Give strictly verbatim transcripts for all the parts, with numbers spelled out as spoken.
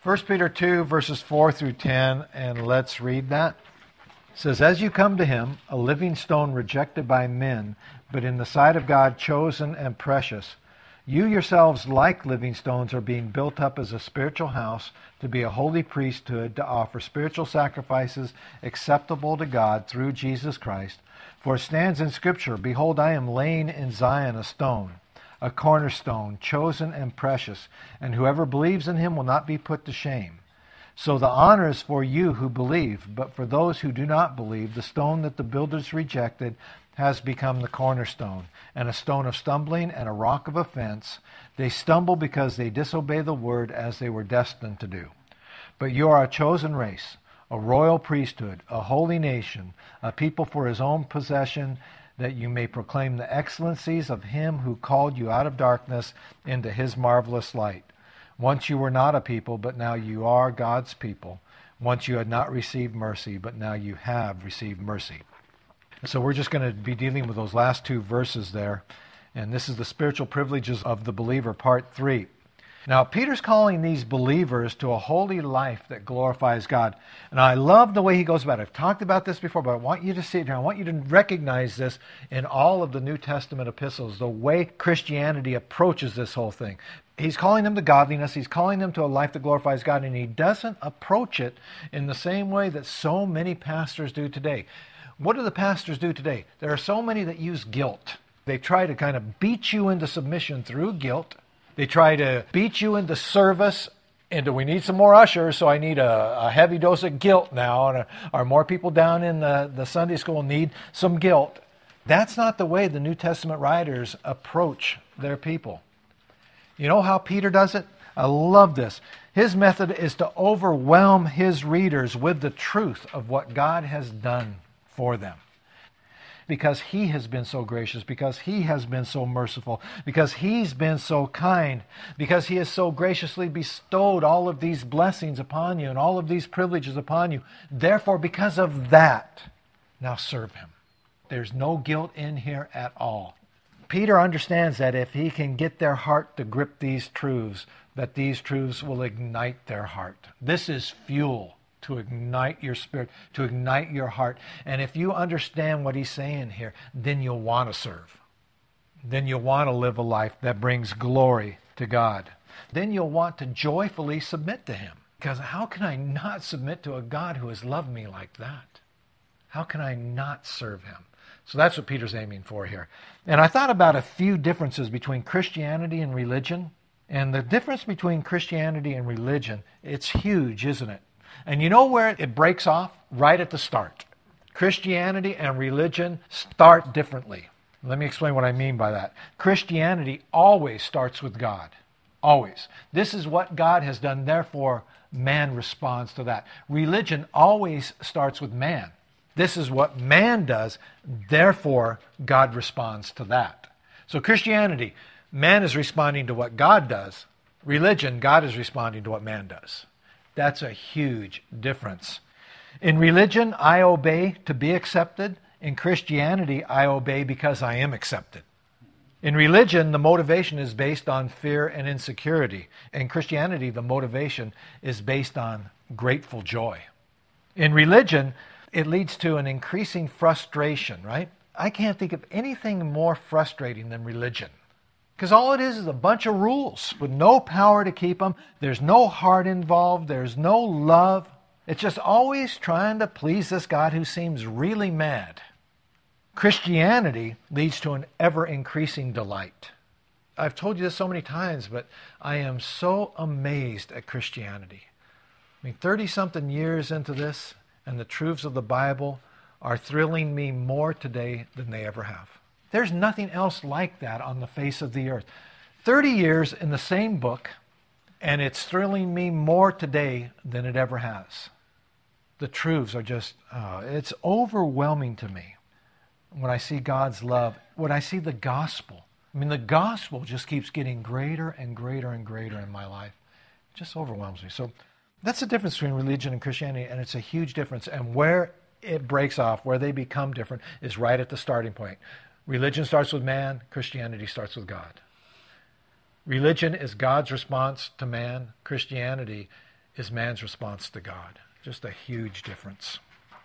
First Peter two, verses four through ten, and let's read that. It says, "As you come to him, a living stone rejected by men, but in the sight of God chosen and precious, you yourselves, like living stones, are being built up as a spiritual house to be a holy priesthood, to offer spiritual sacrifices acceptable to God through Jesus Christ. For it stands in Scripture, 'Behold, I am laying in Zion a stone, a cornerstone, chosen and precious, and whoever believes in him will not be put to shame.' So the honor is for you who believe, but for those who do not believe, the stone that the builders rejected has become the cornerstone, and a stone of stumbling and a rock of offense. They stumble because they disobey the word as they were destined to do. But you are a chosen race, a royal priesthood, a holy nation, a people for his own possession, that you may proclaim the excellencies of him who called you out of darkness into his marvelous light. Once you were not a people, but now you are God's people. Once you had not received mercy, but now you have received mercy." So we're just going to be dealing with those last two verses there. And this is the spiritual privileges of the believer, part three. Now, Peter's calling these believers to a holy life that glorifies God. And I love the way he goes about it. I've talked about this before, but I want you to see it here. I want you to recognize this in all of the New Testament epistles, the way Christianity approaches this whole thing. He's calling them to godliness. He's calling them to a life that glorifies God. And he doesn't approach it in the same way that so many pastors do today. What do the pastors do today? There are so many that use guilt. They try to kind of beat you into submission through guilt. They try to beat you into service, into we need some more ushers, so I need a, a heavy dose of guilt now, and or more people down in the, the Sunday school need some guilt. That's not the way the New Testament writers approach their people. You know how Peter does it? I love this. His method is to overwhelm his readers with the truth of what God has done for them. Because he has been so gracious, because he has been so merciful, because he's been so kind, because he has so graciously bestowed all of these blessings upon you and all of these privileges upon you. Therefore, because of that, now serve him. There's no guilt in here at all. Peter understands that if he can get their heart to grip these truths, that these truths will ignite their heart. This is fuel to ignite your spirit, to ignite your heart. And if you understand what he's saying here, then you'll want to serve. Then you'll want to live a life that brings glory to God. Then you'll want to joyfully submit to him. Because how can I not submit to a God who has loved me like that? How can I not serve him? So that's what Peter's aiming for here. And I thought about a few differences between Christianity and religion. And the difference between Christianity and religion, it's huge, isn't it? And you know where it breaks off? Right at the start. Christianity and religion start differently. Let me explain what I mean by that. Christianity always starts with God. Always. This is what God has done, therefore man responds to that. Religion always starts with man. This is what man does, therefore God responds to that. So Christianity, man is responding to what God does. Religion, God is responding to what man does. That's a huge difference. In religion, I obey to be accepted. In Christianity, I obey because I am accepted. In religion, the motivation is based on fear and insecurity. In Christianity, the motivation is based on grateful joy. In religion, it leads to an increasing frustration, right? I can't think of anything more frustrating than religion. Because all it is is a bunch of rules with no power to keep them. There's no heart involved. There's no love. It's just always trying to please this God who seems really mad. Christianity leads to an ever-increasing delight. I've told you this so many times, but I am so amazed at Christianity. I mean, thirty-something years into this, and the truths of the Bible are thrilling me more today than they ever have. There's nothing else like that on the face of the earth. thirty years in the same book, and it's thrilling me more today than it ever has. The truths are just, uh, it's overwhelming to me when I see God's love, when I see the gospel. I mean, the gospel just keeps getting greater and greater and greater in my life. It just overwhelms me. So that's the difference between religion and Christianity, and it's a huge difference. And where it breaks off, where they become different, is right at the starting point. Religion starts with man, Christianity starts with God. Religion is God's response to man. Christianity is man's response to God. Just a huge difference.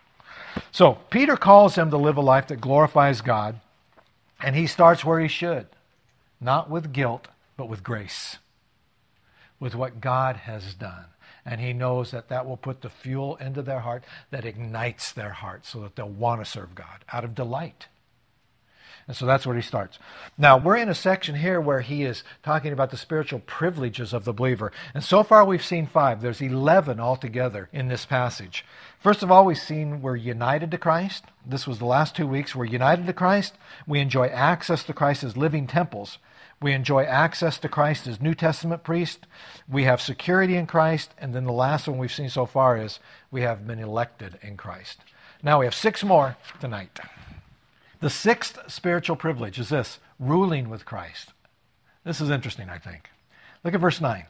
So Peter calls him to live a life that glorifies God, and he starts where he should. Not with guilt, but with grace. With what God has done. And he knows that that will put the fuel into their heart that ignites their heart so that they'll want to serve God out of delight. And so that's where he starts. Now, we're in a section here where he is talking about the spiritual privileges of the believer. And so far we've seen five. There's eleven altogether in this passage. First of all, we've seen we're united to Christ. This was the last two weeks. We're united to Christ. We enjoy access to Christ as living temples. We enjoy access to Christ as New Testament priest. We have security in Christ. And then the last one we've seen so far is we have been elected in Christ. Now we have six more tonight. The sixth spiritual privilege is this, ruling with Christ. This is interesting, I think. Look at verse nine.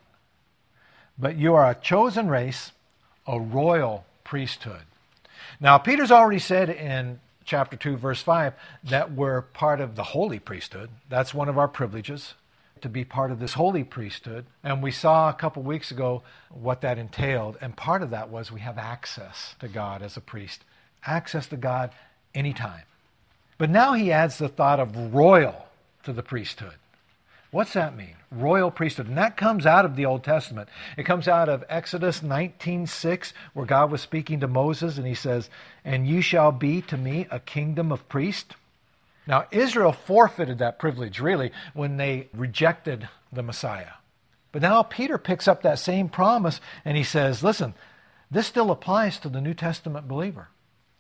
But you are a chosen race, a royal priesthood. Now, Peter's already said in chapter two, verse five, that we're part of the holy priesthood. That's one of our privileges, to be part of this holy priesthood. And we saw a couple weeks ago what that entailed. And part of that was we have access to God as a priest. Access to God anytime. But now he adds the thought of royal to the priesthood. What's that mean? Royal priesthood. And that comes out of the Old Testament. It comes out of Exodus nineteen six, where God was speaking to Moses, and he says, "And you shall be to me a kingdom of priests." Now, Israel forfeited that privilege, really, when they rejected the Messiah. But now Peter picks up that same promise, and he says, listen, this still applies to the New Testament believer.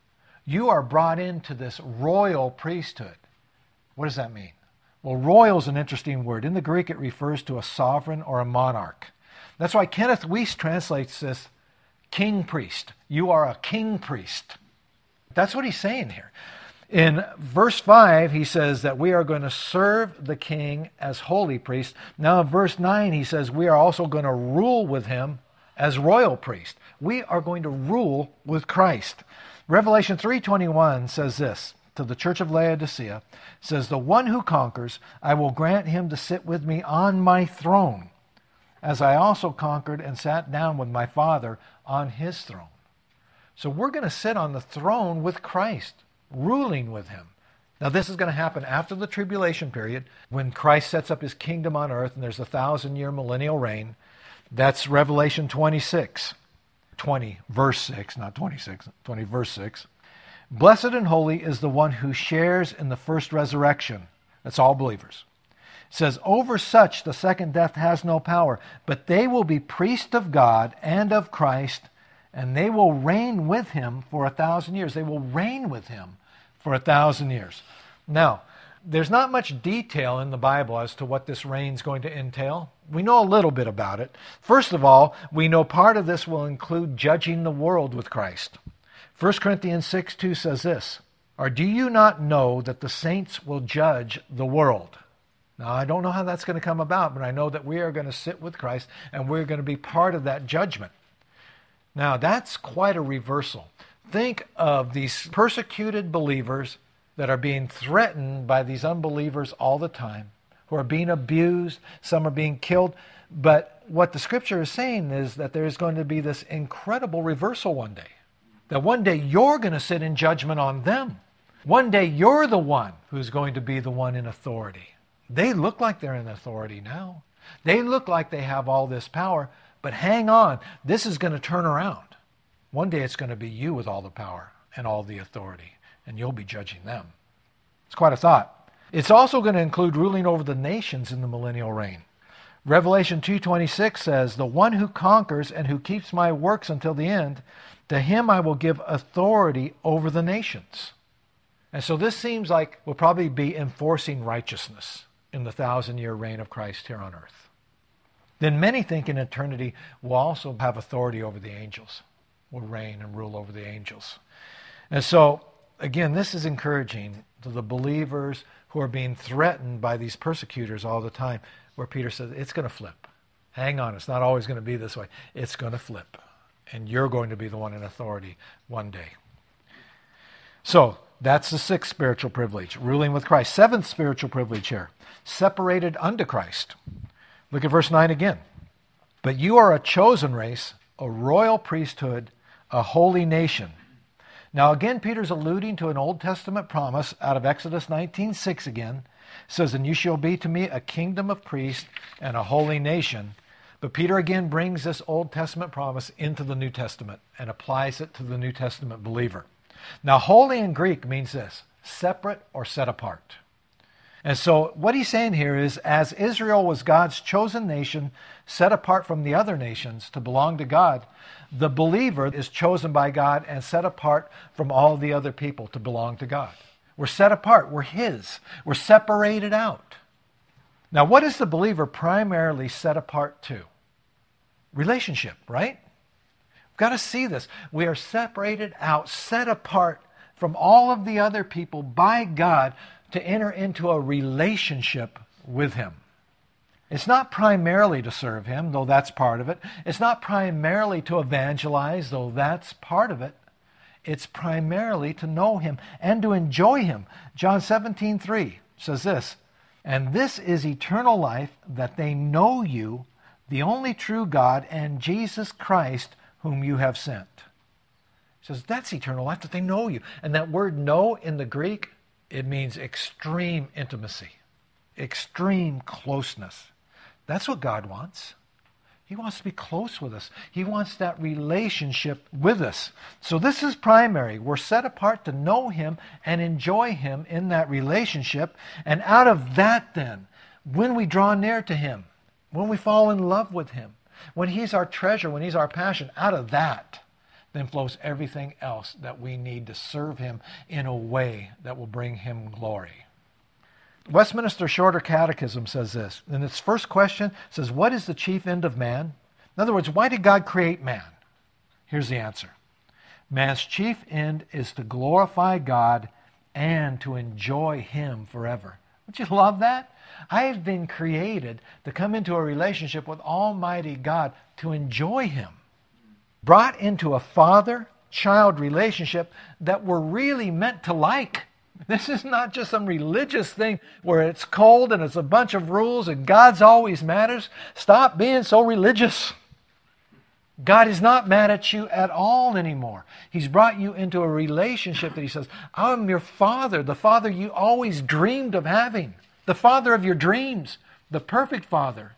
You are brought into this royal priesthood. What does that mean? Well, royal is an interesting word. In the Greek, it refers to a sovereign or a monarch. That's why Kenneth Weiss translates this king priest. You are a king priest. That's what he's saying here. In verse five, he says that we are going to serve the king as holy priests. Now in verse nine, he says we are also going to rule with him as royal priests. We are going to rule with Christ. Revelation three twenty-one says this to the church of Laodicea, says, "The one who conquers, I will grant him to sit with me on my throne, as I also conquered and sat down with my Father on his throne." So we're going to sit on the throne with Christ, ruling with him. Now this is going to happen after the tribulation period, when Christ sets up his kingdom on earth and there's a thousand-year millennial reign. That's Revelation twenty-six. twenty, verse six, not twenty-six, twenty, verse six. "Blessed and holy is the one who shares in the first resurrection." That's all believers. It says, "Over such the second death has no power, but they will be priests of God and of Christ, and they will reign with him for a thousand years." They will reign with him for a thousand years. Now, there's not much detail in the Bible as to what this reign is going to entail. We know a little bit about it. First of all, we know part of this will include judging the world with Christ. First Corinthians six two says this, "Or do you not know that the saints will judge the world?" Now, I don't know how that's going to come about, but I know that we are going to sit with Christ and we're going to be part of that judgment. Now, that's quite a reversal. Think of these persecuted believers that are being threatened by these unbelievers all the time, who are being abused, some are being killed. But what the scripture is saying is that there's going to be this incredible reversal one day. That one day you're going to sit in judgment on them. One day you're the one who's going to be the one in authority. They look like they're in authority now. They look like they have all this power, but hang on, this is going to turn around. One day it's going to be you with all the power and all the authority, and you'll be judging them. It's quite a thought. It's also going to include ruling over the nations in the millennial reign. Revelation two twenty-six says, "The one who conquers and who keeps my works until the end, to him I will give authority over the nations." And so this seems like we'll probably be enforcing righteousness in the thousand-year reign of Christ here on earth. Then many think in eternity we'll also have authority over the angels. We'll reign and rule over the angels. And so, again, this is encouraging to the believers who are being threatened by these persecutors all the time, where Peter says, it's going to flip. Hang on, it's not always going to be this way. It's going to flip. And you're going to be the one in authority one day. So, that's the sixth spiritual privilege, ruling with Christ. Seventh spiritual privilege here, separated unto Christ. Look at verse nine again. "But you are a chosen race, a royal priesthood, a holy nation. Now again, Peter's alluding to an Old Testament promise out of Exodus nineteen six again. It says, and you shall be to me a kingdom of priests and a holy nation. But Peter again brings this Old Testament promise into the New Testament and applies it to the New Testament believer. Now, holy in Greek means this, separate or set apart. And so what he's saying here is, as Israel was God's chosen nation, set apart from the other nations to belong to God, the believer is chosen by God and set apart from all the other people to belong to God. We're set apart. We're His. We're separated out. Now, what is the believer primarily set apart to? Relationship, right? We've got to see this. We are separated out, set apart from all of the other people by God to enter into a relationship with Him. It's not primarily to serve Him, though that's part of it. It's not primarily to evangelize, though that's part of it. It's primarily to know Him and to enjoy Him. John seventeen three says this, and this is eternal life, that they know you, the only true God, and Jesus Christ, whom you have sent. He says that's eternal life, that they know you. And that word know in the Greek, it means extreme intimacy, extreme closeness. That's what God wants. He wants to be close with us. He wants that relationship with us. So this is primary. We're set apart to know Him and enjoy Him in that relationship. And out of that then, when we draw near to Him, when we fall in love with Him, when He's our treasure, when He's our passion, out of that then flows everything else that we need to serve Him in a way that will bring Him glory. Westminster Shorter Catechism says this. In its first question, it says, what is the chief end of man? In other words, why did God create man? Here's the answer. Man's chief end is to glorify God and to enjoy Him forever. Don't you love that? I have been created to come into a relationship with Almighty God to enjoy Him. Brought into a father-child relationship that we're really meant to like. This is not just some religious thing where it's cold and it's a bunch of rules and God's always matters. Stop being so religious. God is not mad at you at all anymore. He's brought you into a relationship that He says, I'm your Father, the Father you always dreamed of having, the Father of your dreams, the perfect Father.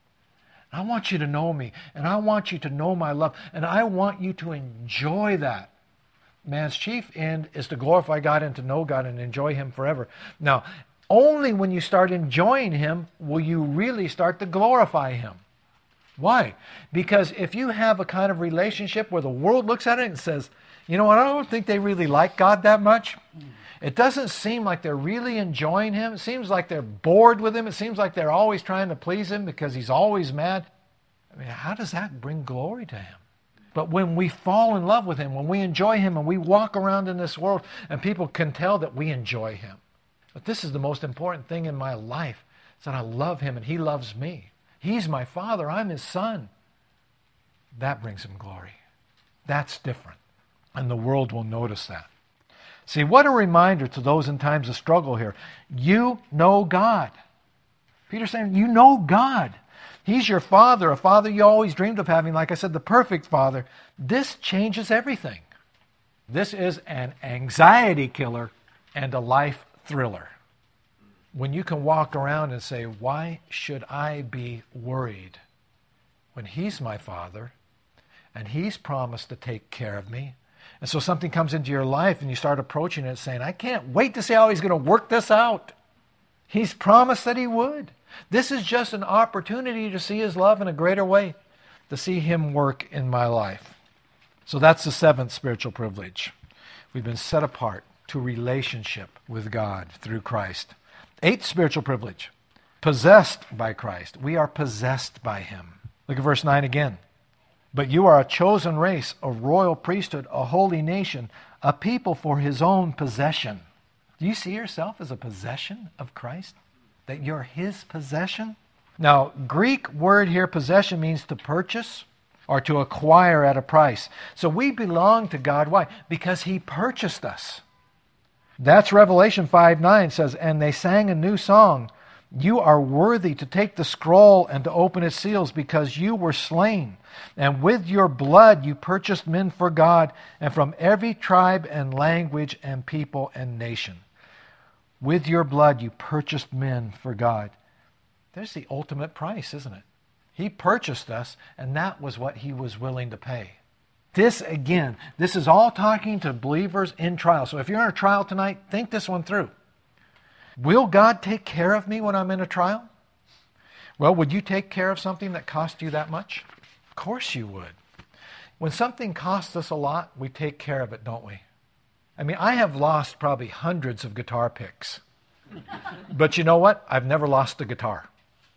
I want you to know me, and I want you to know my love, and I want you to enjoy that. Man's chief end is to glorify God and to know God and enjoy Him forever. Now, only when you start enjoying Him will you really start to glorify Him. Why? Because if you have a kind of relationship where the world looks at it and says, you know what, I don't think they really like God that much. It doesn't seem like they're really enjoying Him. It seems like they're bored with Him. It seems like they're always trying to please Him because He's always mad. I mean, how does that bring glory to Him? But when we fall in love with Him, when we enjoy Him, and we walk around in this world, and people can tell that we enjoy Him. But this is the most important thing in my life, is that I love Him and He loves me. He's my Father, I'm His Son. That brings Him glory. That's different. And the world will notice that. See, what a reminder to those in times of struggle here. You know God. Peter's saying, you know God. He's your Father, a Father you always dreamed of having, like I said, the perfect Father. This changes everything. This is an anxiety killer and a life thriller. When you can walk around and say, why should I be worried when He's my Father and He's promised to take care of me? And so something comes into your life and you start approaching it saying, I can't wait to see how He's going to work this out. He's promised that He would. This is just an opportunity to see His love in a greater way, to see Him work in my life. So that's the seventh spiritual privilege. We've been set apart to relationship with God through Christ. Eighth spiritual privilege, possessed by Christ. We are possessed by Him. Look at verse nine again. But you are a chosen race, a royal priesthood, a holy nation, a people for His own possession. Do you see yourself as a possession of Christ? That you're His possession? Now, Greek word here, possession, means to purchase or to acquire at a price. So we belong to God. Why? Because He purchased us. That's Revelation five nine says, and they sang a new song. You are worthy to take the scroll and to open its seals, because you were slain, and with your blood you purchased men for God, and from every tribe and language and people and nation. With your blood you purchased men for God. There's the ultimate price, isn't it? He purchased us, and that was what he was willing to pay. This, again, this is all talking to believers in trial. So if you're in a trial tonight, think this one through. Will God take care of me when I'm in a trial? Well, would you take care of something that cost you that much? Of course you would. When something costs us a lot, we take care of it, don't we? I mean, I have lost probably hundreds of guitar picks. But you know what? I've never lost a guitar.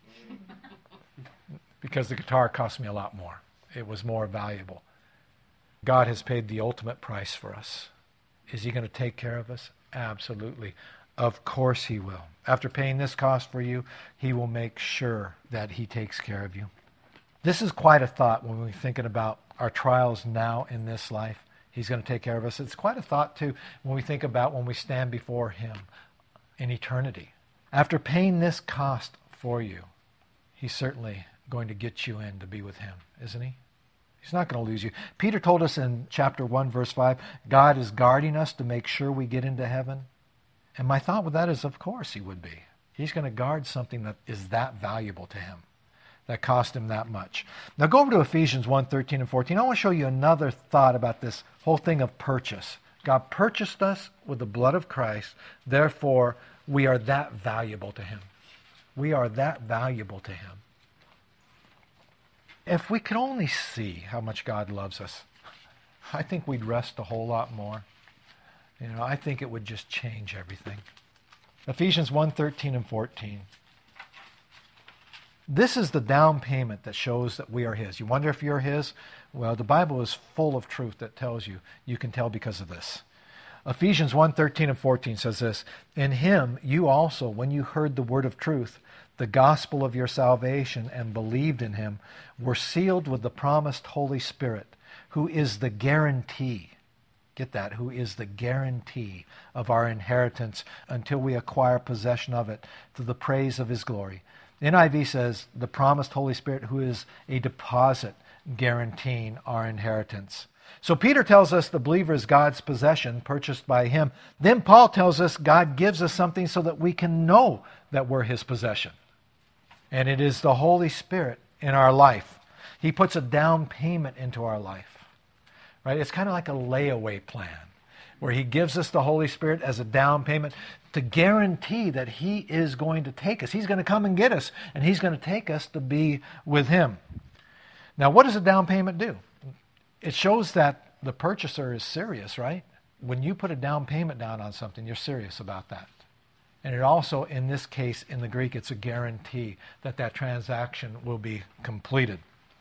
Because the guitar cost me a lot more. It was more valuable. God has paid the ultimate price for us. Is he going to take care of us? Absolutely. Of course he will. After paying this cost for you, he will make sure that he takes care of you. This is quite a thought when we're thinking about our trials now in this life. He's going to take care of us. It's quite a thought, too, when we think about when we stand before him in eternity. After paying this cost for you, he's certainly going to get you in to be with him, isn't he? He's not going to lose you. Peter told us in chapter one, verse five, God is guarding us to make sure we get into heaven. And my thought with that is, of course he would be. He's going to guard something that is that valuable to him, that cost him that much. Now go over to Ephesians one, thirteen and fourteen. I want to show you another thought about this whole thing of purchase. God purchased us with the blood of Christ. Therefore, we are that valuable to him. We are that valuable to him. If we could only see how much God loves us, I think we'd rest a whole lot more. You know, I think it would just change everything. Ephesians one, thirteen and fourteen. This is the down payment that shows that we are his. You wonder if you're his? Well, the Bible is full of truth that tells you. You can tell because of this. Ephesians one, thirteen and fourteen says this, in him you also, when you heard the word of truth, the gospel of your salvation, and believed in him, were sealed with the promised Holy Spirit, who is the guarantee. Get that, who is the guarantee of our inheritance until we acquire possession of it to the praise of his glory. N I V says the promised Holy Spirit, who is a deposit guaranteeing our inheritance. So Peter tells us the believer is God's possession, purchased by him. Then Paul tells us God gives us something so that we can know that we're his possession. And it is the Holy Spirit in our life. He puts a down payment into our life. Right? It's kind of like a layaway plan, where he gives us the Holy Spirit as a down payment to guarantee that he is going to take us. He's going to come and get us, and he's going to take us to be with him. Now, what does a down payment do? It shows that the purchaser is serious, right? When you put a down payment down on something, you're serious about that. And it also, in this case, in the Greek, it's a guarantee that that transaction will be completed.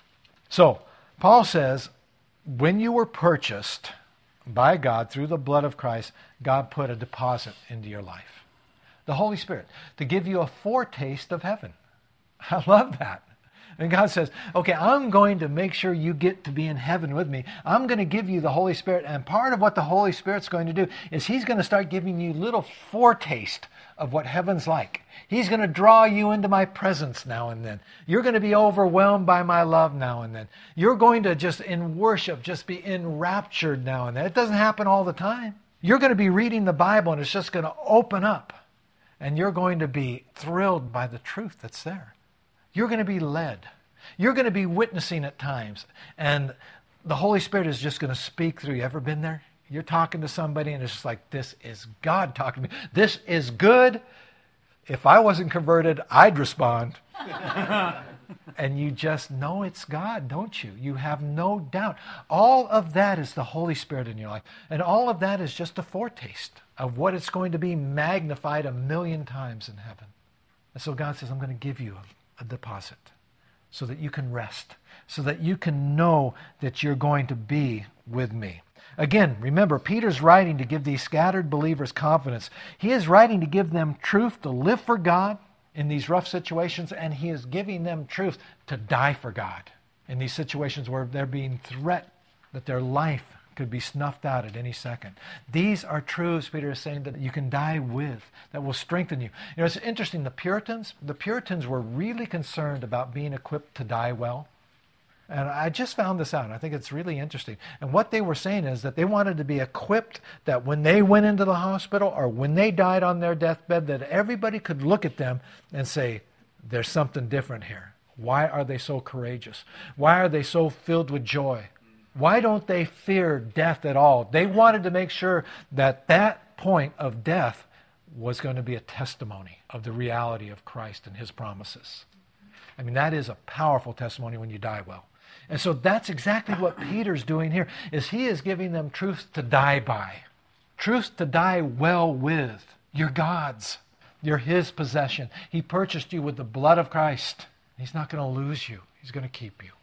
So, Paul says, when you were purchased by God through the blood of Christ, God put a deposit into your life. The Holy Spirit, to give you a foretaste of heaven. I love that. And God says, okay, I'm going to make sure you get to be in heaven with me. I'm going to give you the Holy Spirit. And part of what the Holy Spirit's going to do is he's going to start giving you little foretaste of what heaven's like. He's going to draw you into my presence now and then. You're going to be overwhelmed by my love now and then. You're going to just in worship, just be enraptured now and then. It doesn't happen all the time. You're going to be reading the Bible and it's just going to open up. And you're going to be thrilled by the truth that's there. You're going to be led. You're going to be witnessing at times. And the Holy Spirit is just going to speak through you. Ever been there? You're talking to somebody and it's just like, this is God talking to me. This is good. If I wasn't converted, I'd respond. And you just know it's God, don't you? You have no doubt. All of that is the Holy Spirit in your life. And all of that is just a foretaste of what it's going to be magnified a million times in heaven. And so God says, I'm going to give you a, a deposit so that you can rest, so that you can know that you're going to be with me. Again, remember, Peter's writing to give these scattered believers confidence. He is writing to give them truth to live for God in these rough situations, and he is giving them truth to die for God in these situations where they're being threatened that their life could be snuffed out at any second. These are truths, Peter is saying, that you can die with, that will strengthen you. You know, it's interesting, the Puritans, the Puritans were really concerned about being equipped to die well. And I just found this out, and I think it's really interesting. And what they were saying is that they wanted to be equipped that when they went into the hospital or when they died on their deathbed, that everybody could look at them and say, there's something different here. Why are they so courageous? Why are they so filled with joy? Why don't they fear death at all? They wanted to make sure that that point of death was going to be a testimony of the reality of Christ and his promises. I mean, that is a powerful testimony when you die well. And so that's exactly what Peter's doing here, is he is giving them truth to die by. Truth to die well with. You're God's. You're his possession. He purchased you with the blood of Christ. He's not going to lose you. He's going to keep you.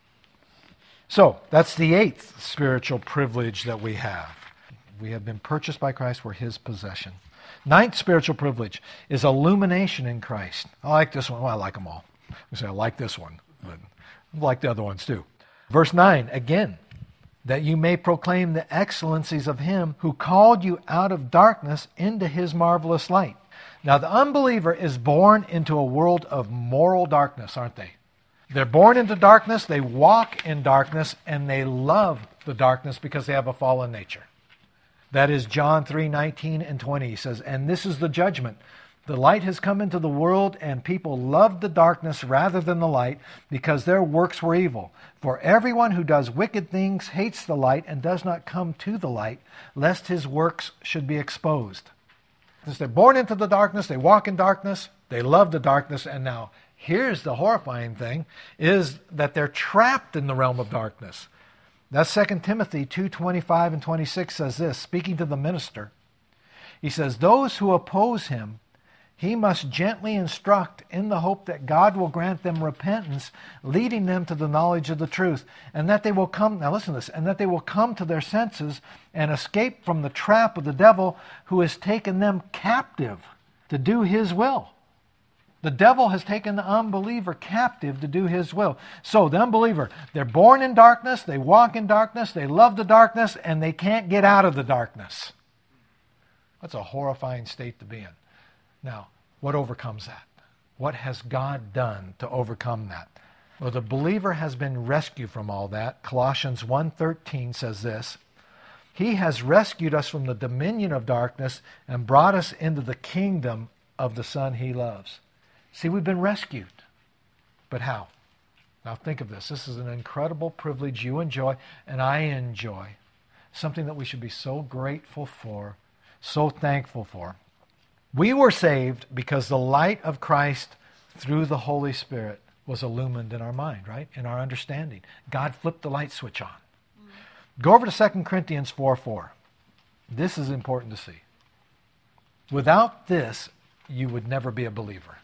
So, that's the eighth spiritual privilege that we have. We have been purchased by Christ. We're his possession. Ninth spiritual privilege is illumination in Christ. I like this one. Well, I like them all. I say I like this one, but I like the other ones too. Verse nine, again, that you may proclaim the excellencies of him who called you out of darkness into his marvelous light. Now, the unbeliever is born into a world of moral darkness, aren't they? They're born into darkness, they walk in darkness, and they love the darkness because they have a fallen nature. That is John three nineteen and twenty. He says, and this is the judgment. The light has come into the world, and people loved the darkness rather than the light, because their works were evil. For everyone who does wicked things hates the light and does not come to the light, lest his works should be exposed. Since they're born into the darkness, they walk in darkness, they love the darkness, and now here's the horrifying thing, is that they're trapped in the realm of darkness. That's Second Timothy two twenty-five and twenty-six says this, speaking to the minister. He says, those who oppose him, he must gently instruct in the hope that God will grant them repentance, leading them to the knowledge of the truth, and that they will come, now listen to this, and that they will come to their senses and escape from the trap of the devil who has taken them captive to do his will. The devil has taken the unbeliever captive to do his will. So the unbeliever, they're born in darkness, they walk in darkness, they love the darkness, and they can't get out of the darkness. That's a horrifying state to be in. Now, what overcomes that? What has God done to overcome that? Well, the believer has been rescued from all that. Colossians one thirteen says this, he has rescued us from the dominion of darkness and brought us into the kingdom of the Son he loves. See, we've been rescued. But how? Now think of this. This is an incredible privilege you enjoy and I enjoy. Something that we should be so grateful for, so thankful for. We were saved because the light of Christ through the Holy Spirit was illumined in our mind, right? In our understanding. God flipped the light switch on. Mm. Go over to Second Corinthians four four. This is important to see. Without this, you would never be a believer.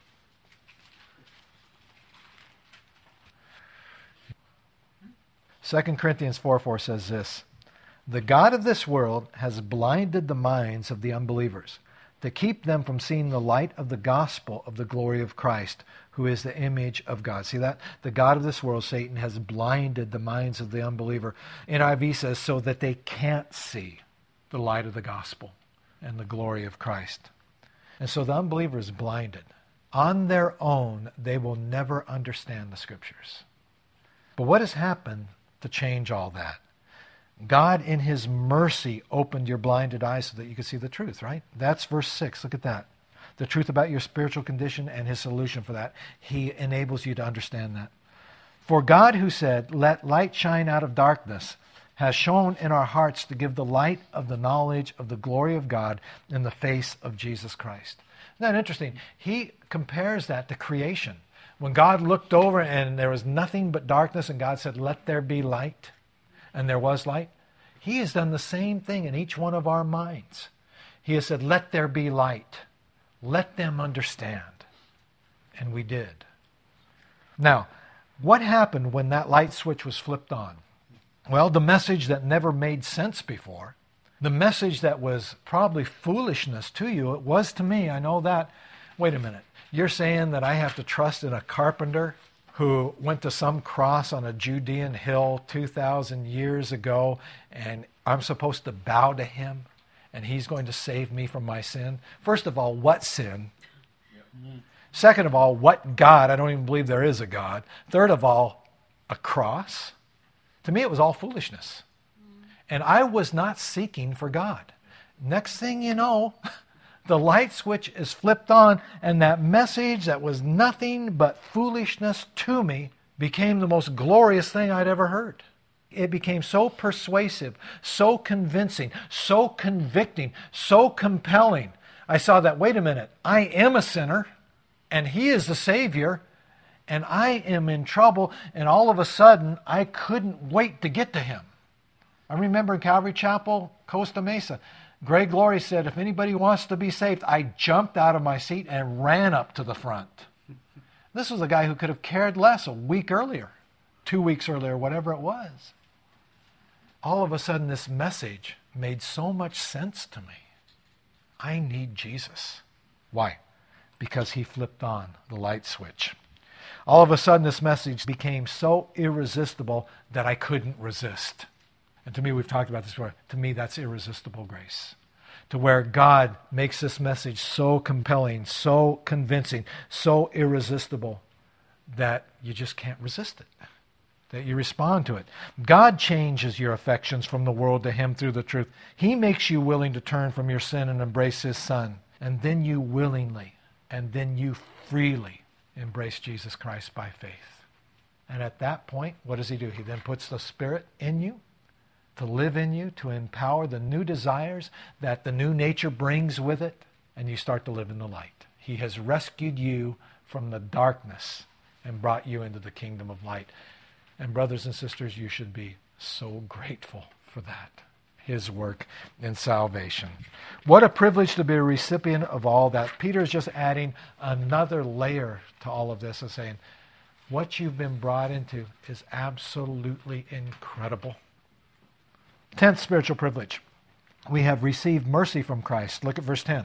Second Corinthians four four says this, the God of this world has blinded the minds of the unbelievers, to keep them from seeing the light of the gospel of the glory of Christ, who is the image of God. See that? The God of this world, Satan, has blinded the minds of the unbeliever. N I V says, so that they can't see the light of the gospel and the glory of Christ. And so the unbeliever is blinded. On their own, they will never understand the Scriptures. But what has happened to change all that? God in his mercy opened your blinded eyes so that you could see the truth, right? That's verse six. Look at that. The truth about your spiritual condition and his solution for that. He enables you to understand that. For God who said, let light shine out of darkness, has shone in our hearts to give the light of the knowledge of the glory of God in the face of Jesus Christ. Isn't that interesting? He compares that to creation. When God looked over and there was nothing but darkness and God said, let there be light. And there was light. He has done the same thing in each one of our minds. He has said, let there be light. Let them understand. And we did. Now, what happened when that light switch was flipped on? Well, the message that never made sense before, the message that was probably foolishness to you, it was to me, I know that. Wait a minute. You're saying that I have to trust in a carpenter who went to some cross on a Judean hill two thousand years ago, and I'm supposed to bow to him, and he's going to save me from my sin? First of all, what sin? Yep. Second of all, what God? I don't even believe there is a God. Third of all, a cross? To me, it was all foolishness. Mm. And I was not seeking for God. Next thing you know, the light switch is flipped on, and that message that was nothing but foolishness to me became the most glorious thing I'd ever heard. It became so persuasive, so convincing, so convicting, so compelling. I saw that, wait a minute, I am a sinner, and He is the Savior, and I am in trouble, and all of a sudden, I couldn't wait to get to Him. I remember in Calvary Chapel, Costa Mesa, Greg Glory said, if anybody wants to be saved, I jumped out of my seat and ran up to the front. This was a guy who could have cared less a week earlier, two weeks earlier, whatever it was. All of a sudden, this message made so much sense to me. I need Jesus. Why? Because He flipped on the light switch. All of a sudden, this message became so irresistible that I couldn't resist. And to me, we've talked about this before, to me that's irresistible grace. To where God makes this message so compelling, so convincing, so irresistible that you just can't resist it, that you respond to it. God changes your affections from the world to Him through the truth. He makes you willing to turn from your sin and embrace His Son. And then you willingly, and then you freely embrace Jesus Christ by faith. And at that point, what does He do? He then puts the Spirit in you, to live in you, to empower the new desires that the new nature brings with it, and you start to live in the light. He has rescued you from the darkness and brought you into the kingdom of light. And brothers and sisters, you should be so grateful for that, His work in salvation. What a privilege to be a recipient of all that. Peter is just adding another layer to all of this and saying, what you've been brought into is absolutely incredible. Tenth spiritual privilege. We have received mercy from Christ. Look at verse ten.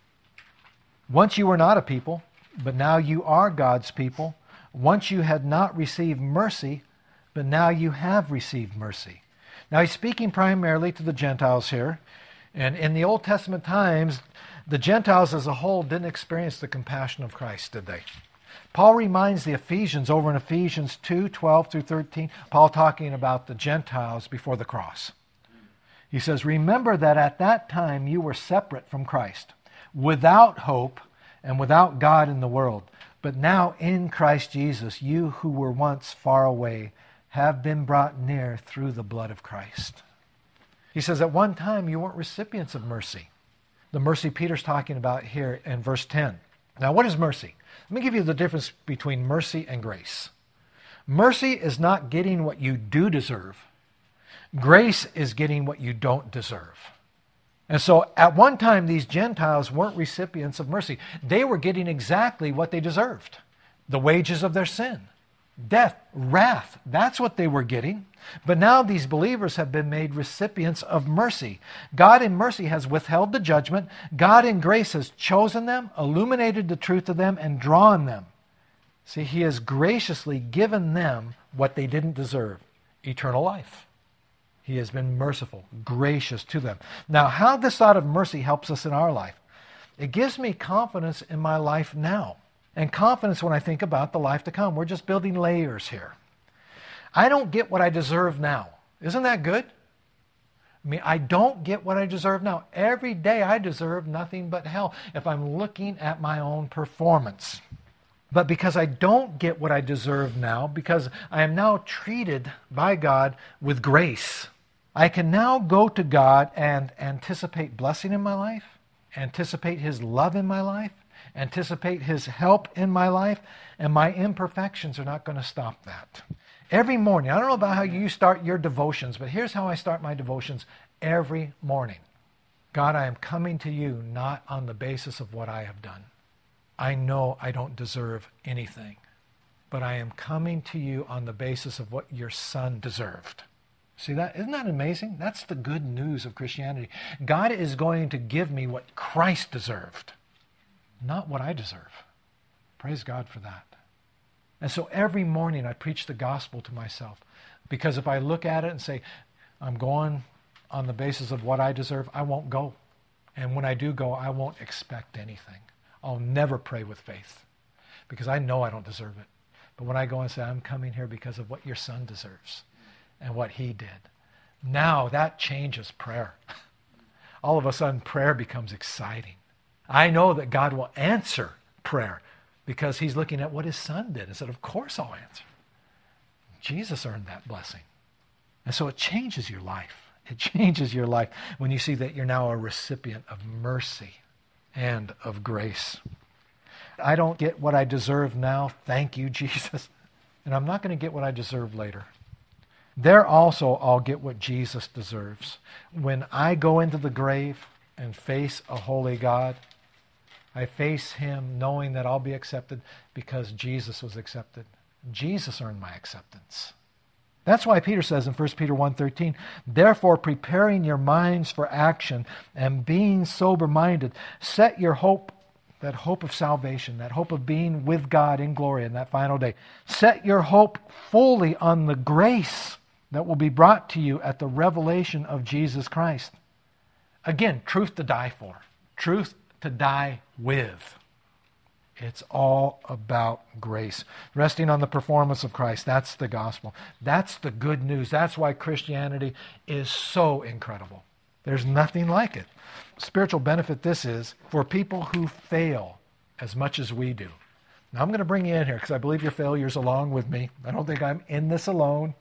Once you were not a people, but now you are God's people. Once you had not received mercy, but now you have received mercy. Now he's speaking primarily to the Gentiles here. And in the Old Testament times, the Gentiles as a whole didn't experience the compassion of Christ, did they? Paul reminds the Ephesians over in Ephesians two, twelve through thirteen, Paul talking about the Gentiles before the cross. He says, remember that at that time you were separate from Christ, without hope and without God in the world. But now in Christ Jesus, you who were once far away have been brought near through the blood of Christ. He says, at one time you weren't recipients of mercy. The mercy Peter's talking about here in verse ten. Now, what is mercy? Let me give you the difference between mercy and grace. Mercy is not getting what you do deserve. Grace is getting what you don't deserve. And so at one time, these Gentiles weren't recipients of mercy. They were getting exactly what they deserved. The wages of their sin. Death, wrath. That's what they were getting. But now these believers have been made recipients of mercy. God in mercy has withheld the judgment. God in grace has chosen them, illuminated the truth of them, and drawn them. See, He has graciously given them what they didn't deserve, eternal life. He has been merciful, gracious to them. Now, how this thought of mercy helps us in our life? It gives me confidence in my life now, and confidence when I think about the life to come. We're just building layers here. I don't get what I deserve now. Isn't that good? I mean, I don't get what I deserve now. Every day I deserve nothing but hell if I'm looking at my own performance. But because I don't get what I deserve now, because I am now treated by God with grace, I can now go to God and anticipate blessing in my life, anticipate His love in my life, anticipate His help in my life, and my imperfections are not going to stop that. Every morning, I don't know about how you start your devotions, but here's how I start my devotions every morning. God, I am coming to you not on the basis of what I have done. I know I don't deserve anything, but I am coming to you on the basis of what your Son deserved. See that? Isn't that amazing? That's the good news of Christianity. God is going to give me what Christ deserved, not what I deserve. Praise God for that. And so every morning I preach the gospel to myself. Because if I look at it and say, I'm going on the basis of what I deserve, I won't go. And when I do go, I won't expect anything. I'll never pray with faith because I know I don't deserve it. But when I go and say, I'm coming here because of what your son deserves and what he did, now that changes prayer. All of a sudden, prayer becomes exciting. I know that God will answer prayer because he's looking at what his son did and said, of course I'll answer. Jesus earned that blessing. And so it changes your life. It changes your life when you see that you're now a recipient of mercy and of grace. I don't get what I deserve now. Thank you, Jesus. And I'm not going to get what I deserve later. There also I'll get what Jesus deserves. When I go into the grave and face a holy God, I face him knowing that I'll be accepted because Jesus was accepted. Jesus earned my acceptance. That's why Peter says in First Peter one thirteen, therefore preparing your minds for action and being sober-minded, set your hope, that hope of salvation, that hope of being with God in glory in that final day. Set your hope fully on the grace that will be brought to you at the revelation of Jesus Christ. Again, truth to die for. Truth to die with. It's all about grace. Resting on the performance of Christ. That's the gospel. That's the good news. That's why Christianity is so incredible. There's nothing like it. Spiritual benefit this is for people who fail as much as we do. Now I'm going to bring you in here because I believe your failures along with me. I don't think I'm in this alone.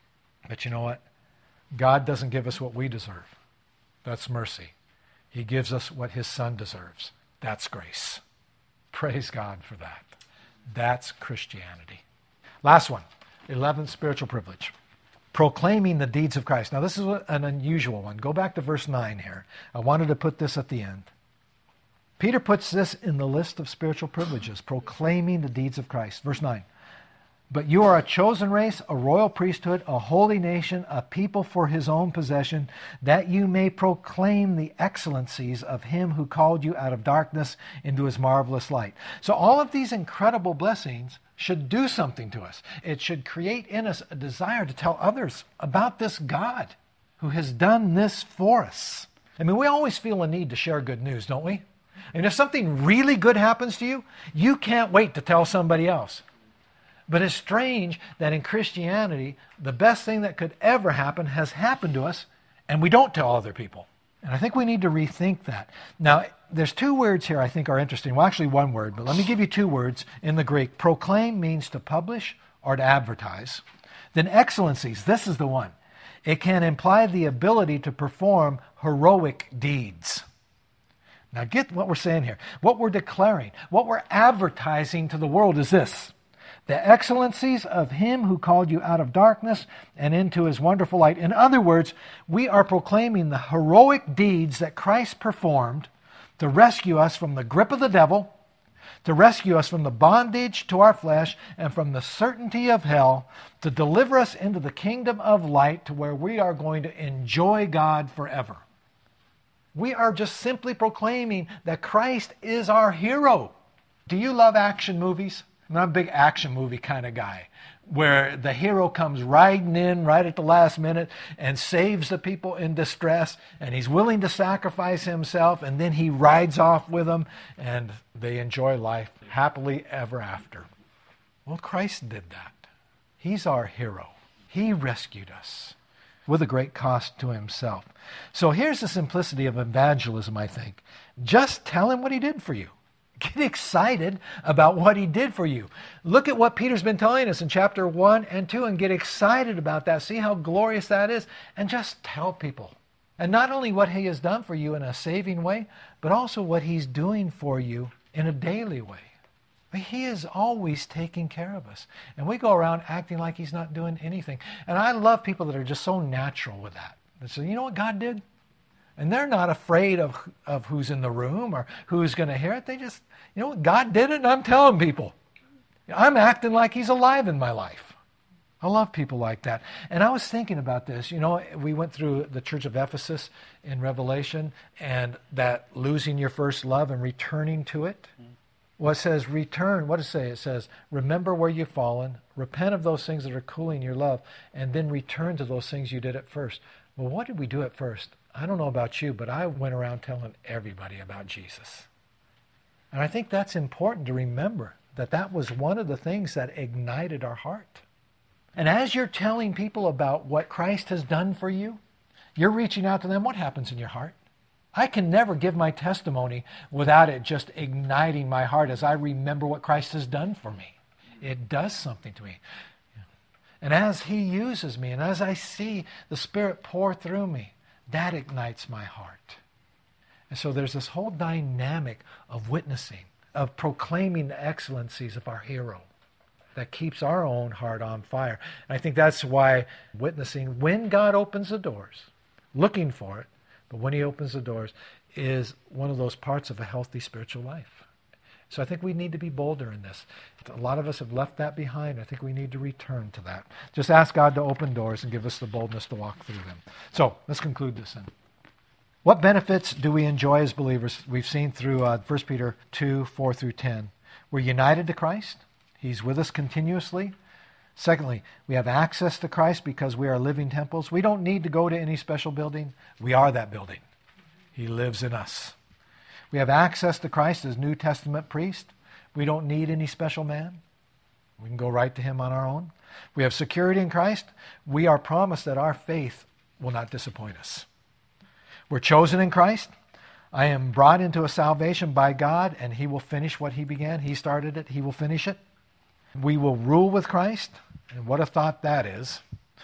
But you know what? God doesn't give us what we deserve. That's mercy. He gives us what his son deserves. That's grace. Praise God for that. That's Christianity. Last one, eleventh spiritual privilege. Proclaiming the deeds of Christ. Now this is an unusual one. Go back to verse nine here. I wanted to put this at the end. Peter puts this in the list of spiritual privileges, proclaiming the deeds of Christ. Verse nine. But you are a chosen race, a royal priesthood, a holy nation, a people for his own possession, that you may proclaim the excellencies of him who called you out of darkness into his marvelous light. So all of these incredible blessings should do something to us. It should create in us a desire to tell others about this God who has done this for us. I mean, we always feel a need to share good news, don't we? And if something really good happens to you, you can't wait to tell somebody else. But it's strange that in Christianity, the best thing that could ever happen has happened to us, and we don't tell other people. And I think we need to rethink that. Now, there's two words here I think are interesting. Well, actually one word, but let me give you two words in the Greek. Proclaim means to publish or to advertise. Then excellencies, this is the one. It can imply the ability to perform heroic deeds. Now get what we're saying here. What we're declaring, what we're advertising to the world is this. The excellencies of him who called you out of darkness and into his wonderful light. In other words, we are proclaiming the heroic deeds that Christ performed to rescue us from the grip of the devil, to rescue us from the bondage to our flesh and from the certainty of hell, to deliver us into the kingdom of light to where we are going to enjoy God forever. We are just simply proclaiming that Christ is our hero. Do you love action movies? I'm not a big action movie kind of guy where the hero comes riding in right at the last minute and saves the people in distress, and he's willing to sacrifice himself, and then he rides off with them and they enjoy life happily ever after. Well, Christ did that. He's our hero. He rescued us with a great cost to himself. So here's the simplicity of evangelism, I think. Just tell him what he did for you. Get excited about what he did for you. Look at what Peter's been telling us in chapter one and two and get excited about that. See how glorious that is. And just tell people. And not only what he has done for you in a saving way, but also what he's doing for you in a daily way. He is always taking care of us. And we go around acting like he's not doing anything. And I love people that are just so natural with that. They say, you know what God did? And they're not afraid of, of who's in the room or who's going to hear it. They just, you know what, God did it and I'm telling people. I'm acting like he's alive in my life. I love people like that. And I was thinking about this. You know, we went through the church of Ephesus in Revelation and that losing your first love and returning to it. Well, it says return. What does it say? It says, remember where you've fallen, repent of those things that are cooling your love, and then return to those things you did at first. Well, what did we do at first? I don't know about you, but I went around telling everybody about Jesus. And I think that's important to remember, that that was one of the things that ignited our heart. And as you're telling people about what Christ has done for you, you're reaching out to them. What happens in your heart? I can never give my testimony without it just igniting my heart as I remember what Christ has done for me. It does something to me. And as He uses me, and as I see the Spirit pour through me, that ignites my heart. And so there's this whole dynamic of witnessing, of proclaiming the excellencies of our hero that keeps our own heart on fire. And I think that's why witnessing, when God opens the doors, looking for it, but when He opens the doors, is one of those parts of a healthy spiritual life. So I think we need to be bolder in this. A lot of us have left that behind. I think we need to return to that. Just ask God to open doors and give us the boldness to walk through them. So let's conclude this then. What benefits do we enjoy as believers? We've seen through uh, First Peter two, four through ten. We're united to Christ. He's with us continuously. Secondly, we have access to Christ because we are living temples. We don't need to go to any special building. We are that building. He lives in us. We have access to Christ as New Testament priest. We don't need any special man. We can go right to Him on our own. We have security in Christ. We are promised that our faith will not disappoint us. We're chosen in Christ. I am brought into a salvation by God, and He will finish what He began. He started it. He will finish it. We will rule with Christ. And what a thought that is.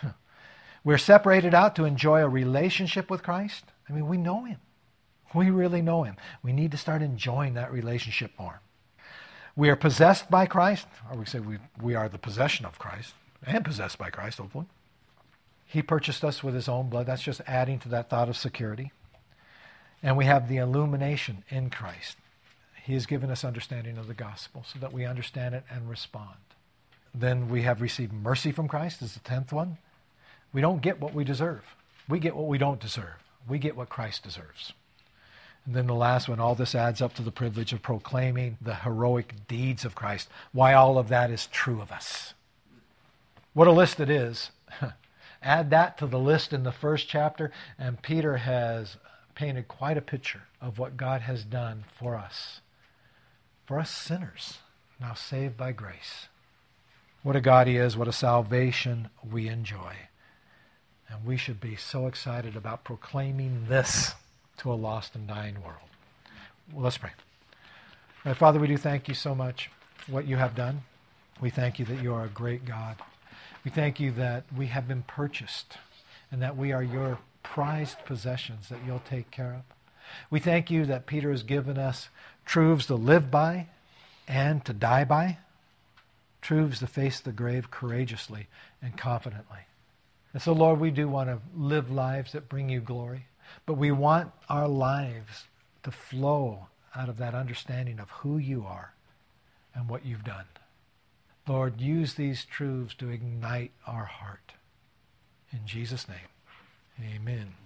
We're separated out to enjoy a relationship with Christ. I mean, we know Him. We really know Him. We need to start enjoying that relationship more. We are possessed by Christ, or we say we, we are the possession of Christ, and possessed by Christ, hopefully. He purchased us with His own blood. That's just adding to that thought of security. And we have the illumination in Christ. He has given us understanding of the gospel so that we understand it and respond. Then we have received mercy from Christ is the tenth one. We don't get what we deserve. We get what we don't deserve. We get what Christ deserves. And then the last one, all this adds up to the privilege of proclaiming the heroic deeds of Christ, why all of that is true of us. What a list it is. Add that to the list in the first chapter, and Peter has painted quite a picture of what God has done for us. For us sinners, now saved by grace. What a God He is, what a salvation we enjoy. And we should be so excited about proclaiming this to a lost and dying world. Well, let's pray. All right, Father, we do thank You so much for what You have done. We thank You that You are a great God. We thank You that we have been purchased and that we are Your prized possessions that You'll take care of. We thank You that Peter has given us truths to live by and to die by, truths to face the grave courageously and confidently. And so, Lord, we do want to live lives that bring You glory, but we want our lives to flow out of that understanding of who You are and what You've done. Lord, use these truths to ignite our heart. In Jesus' name, amen.